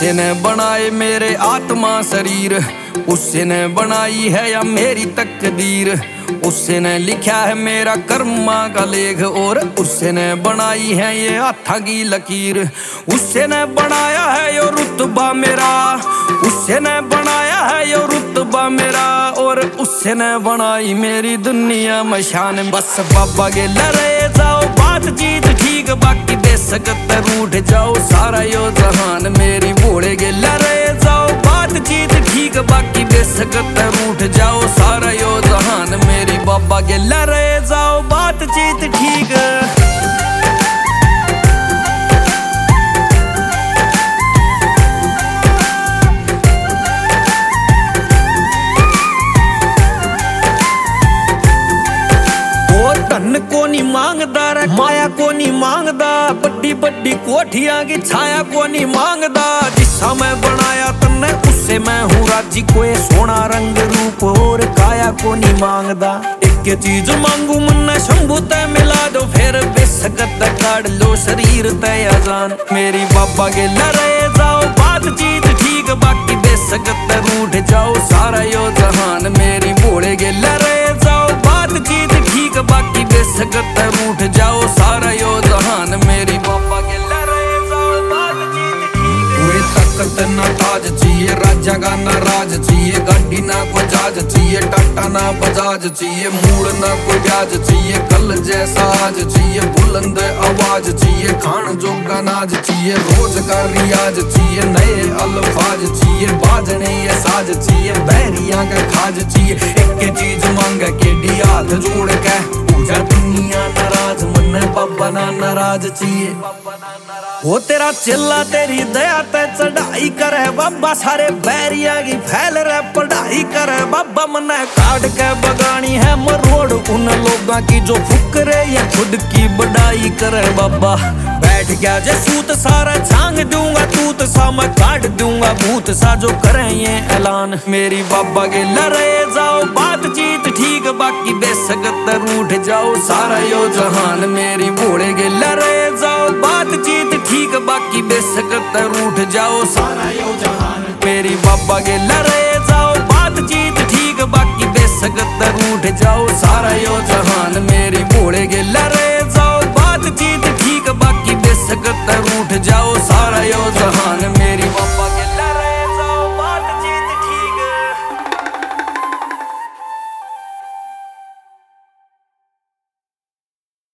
उसने बनाए मेरे आत्मा शरीर, उसने बनाई है या मेरी तकदीर, उसने लिखा है मेरा कर्मा का लेख और उसने बनाई है ये हाथा की लकीर। उसने बनाया है यो रुतबा मेरा, उसने बनाया है यो रुतबा मेरा और उसने बनाई मेरी दुनिया में शान। बस बाबा के लड़े जाओ बातचीत ठीक, बाकी बेसकत रूठ जाओ सारा यो जहान। मेरी भोले के लड़े जाओ बातचीत ठीक, बाकी बेसकत रूठ जाओ सारा यो जहान। मेरी बाबा के लड़े जाओ बातचीत ठीक। धन को नहीं मांगदा रे माया को नहीं मांगदा, बड़ी बड़ी कोठियां की छाया को नहीं मांगदा। जिसा मैं बनाया तन्ने उससे मैं हूँ राजी, कोई सोना रंग रूप और काया को नहीं मांगदा। एक चीज मांगू मन शंभू तय मिला दो, फिर बेसकत काट लो शरीर तय अजान। मेरी बाबा के लड़े जाओ बातचीत ठीक, बाकी बेसकत रूठ जाओ सारा यो जहान। मेरी भोले के लड़े जाओ बातचीत ठीक, बाकी बेसकत रूठ जाओ सारा यो जहान। मेरी बाबा के लड़े जाओ बातचीत ठीक। कोई ताकत ना ताज चाहिए, राजा का ना राज चाहिए, गाड़ी ना कोई जहाज चाहिए, टाटा ना बजाज चाहिए, मूड ना कोई ब्याज चाहिए, कल जैसा आज चाहिए, बुलंद आवाज चाहिए, खान जोगा नाज चाहिए, रोज का रियाज चाहिए, नए अल्फाज चाहिए, बाजने ये साज चाहिए, बहरिया का खाज चाहिए। एक चीज मांग के डी हाथ जोड़ के पूजा दुनिया नाराज, मन बाबा ना नाराज चाहिए। वो तेरा चिल्ला तेरी दया ते चढ़ाई करे बाबा, सारे बैरिया की फैल रहे पढ़ाई करे बाबा। मने काट के बगानी है मरोड़ उन लोगों की जो फुकरे या खुद की बढ़ाई करे बाबा। बैठ गया जे सूत सारा छांग दूंगा तूत सा, मैं काट दूंगा भूत सा जो करे ये ऐलान। मेरी बाबा के लड़े जाओ बातचीत ठीक, बाकी बेसकत रूठ जाओ सारा यो जहान। मेरी भोले के लड़े जाओ बातचीत ठीक, बाकी बेसकत रूठ जाओ सारा यो जहान। मेरी बाबा के लड़े जाओ बातचीत ठीक, बाकी बेसकत रूठ जाओ सारा यो जहान। मेरी भोले के लड़े जाओ बातचीत ठीक, बाकी बेसकत रूठ जाओ सारा यो जहान। मेरी बाबा